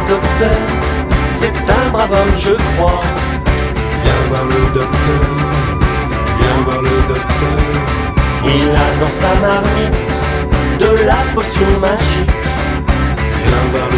docteur, c'est un brave homme je crois. Viens voir le docteur, viens voir le docteur. Il a dans sa marmite de la potion magique. Viens voir le